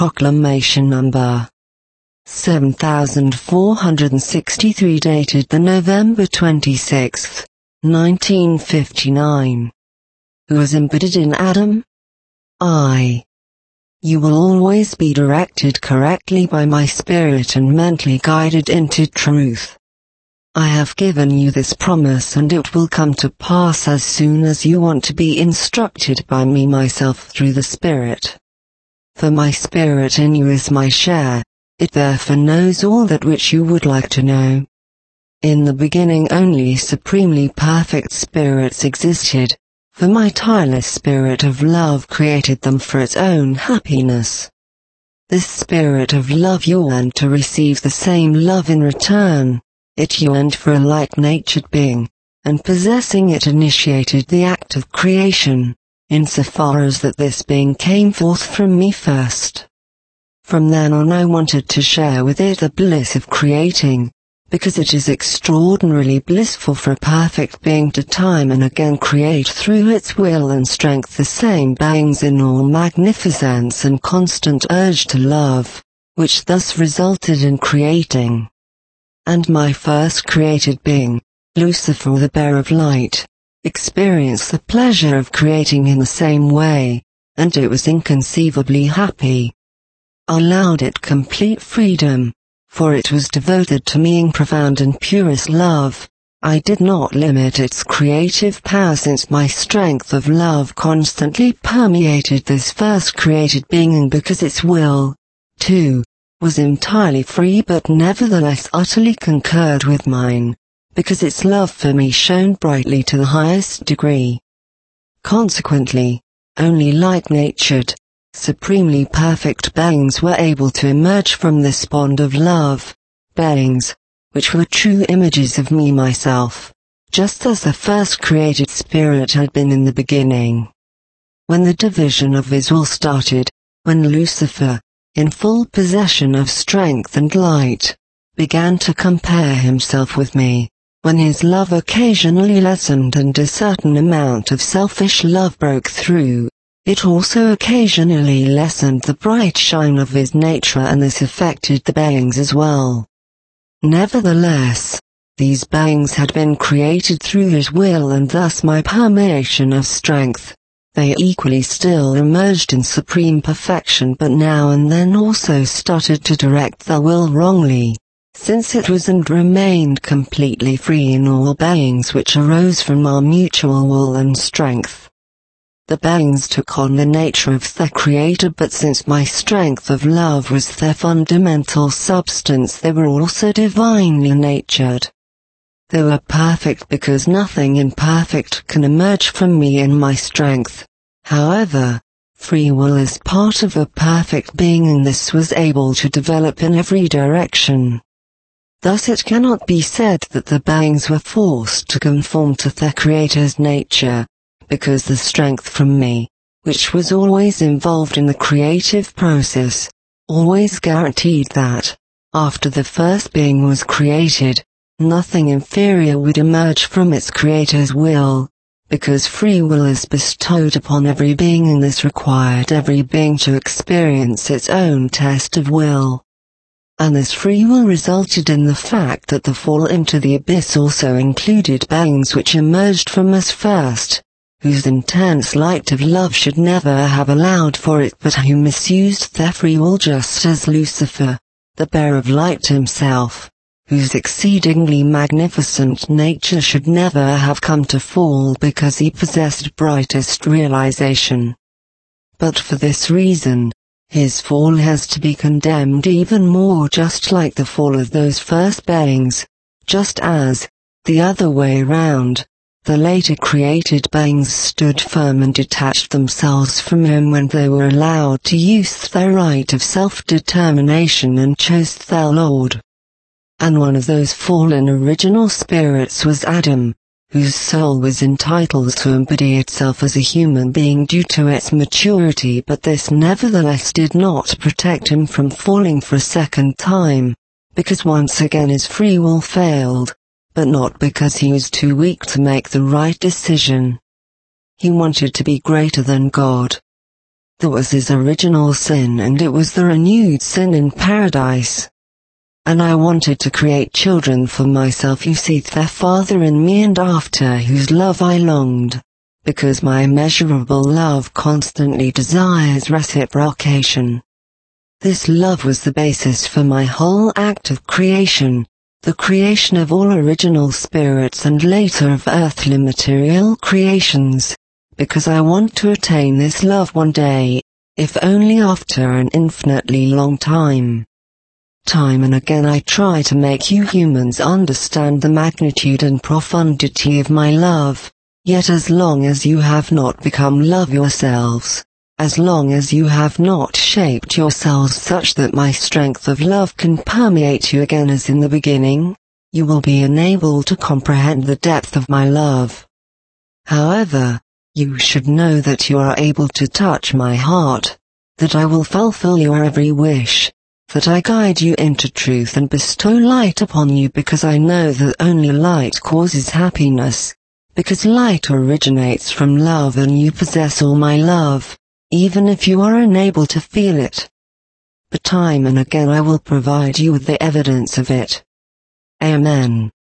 Proclamation Number 7463, dated the November 26, 1959. Who was embedded in Adam? I. You will always be directed correctly by my spirit and mentally guided into truth. I have given you this promise, and it will come to pass as soon as you want to be instructed by me myself through the Spirit. For my Spirit in you is my share, it therefore knows all that which you would like to know. In the beginning only supremely perfect spirits existed, for my tireless spirit of love created them for its own happiness. This spirit of love yearned to receive the same love in return. It yearned for a like-natured being, and possessing it initiated the act of creation, insofar as that this being came forth from me first. From then on I wanted to share with it the bliss of creating, because it is extraordinarily blissful for a perfect being to time and again create through its will and strength the same beings in all magnificence and constant urge to love, which thus resulted in creating. And my first created being, Lucifer the bearer of light, experienced the pleasure of creating in the same way, and it was inconceivably happy. I allowed it complete freedom, for it was devoted to me in profound and purest love. I did not limit its creative power, since my strength of love constantly permeated this first created being, and because its will, too, was entirely free but nevertheless utterly concurred with mine, because its love for me shone brightly to the highest degree. Consequently, only like-natured, supremely perfect beings were able to emerge from this bond of love, beings, which were true images of me myself, just as the first created spirit had been in the beginning. When the division of his will started, when Lucifer, in full possession of strength and light, began to compare himself with me, when his love occasionally lessened and a certain amount of selfish love broke through, it also occasionally lessened the bright shine of his nature, and this affected the beings as well. Nevertheless, these beings had been created through his will, and thus my permeation of strength. They equally still emerged in supreme perfection, but now and then also started to direct their will wrongly, since it was and remained completely free in all beings which arose from our mutual will and strength. The beings took on the nature of their creator, but since my strength of love was their fundamental substance, they were also divinely natured. They were perfect because nothing imperfect can emerge from me in my strength. However, free will is part of a perfect being, and this was able to develop in every direction. Thus it cannot be said that the beings were forced to conform to their creator's nature, because the strength from me, which was always involved in the creative process, always guaranteed that, after the first being was created, nothing inferior would emerge from its creator's will, because free will is bestowed upon every being, and this required every being to experience its own test of will. And this free will resulted in the fact that the fall into the abyss also included beings which emerged from us first, whose intense light of love should never have allowed for it, but who misused their free will, just as Lucifer, the bearer of light himself, whose exceedingly magnificent nature should never have come to fall because he possessed brightest realization. But for this reason, his fall has to be condemned even more, just like the fall of those first beings, just as, the other way round, the later created beings stood firm and detached themselves from him when they were allowed to use their right of self-determination and chose their Lord. And one of those fallen original spirits was Adam, whose soul was entitled to embody itself as a human being due to its maturity, but this nevertheless did not protect him from falling for a second time, because once again his free will failed, but not because he was too weak to make the right decision. He wanted to be greater than God. There was his original sin, and it was the renewed sin in paradise. And I wanted to create children for myself who see their father in me and after whose love I longed, because my immeasurable love constantly desires reciprocation. This love was the basis for my whole act of creation, the creation of all original spirits and later of earthly material creations, because I want to attain this love one day, if only after an infinitely long time. Time and again I try to make you humans understand the magnitude and profundity of my love, yet as long as you have not become love yourselves, as long as you have not shaped yourselves such that my strength of love can permeate you again as in the beginning, you will be unable to comprehend the depth of my love. However, you should know that you are able to touch my heart, that I will fulfill your every wish, that I guide you into truth and bestow light upon you because I know that only light causes happiness, because light originates from love and you possess all my love, even if you are unable to feel it. But time and again I will provide you with the evidence of it. Amen.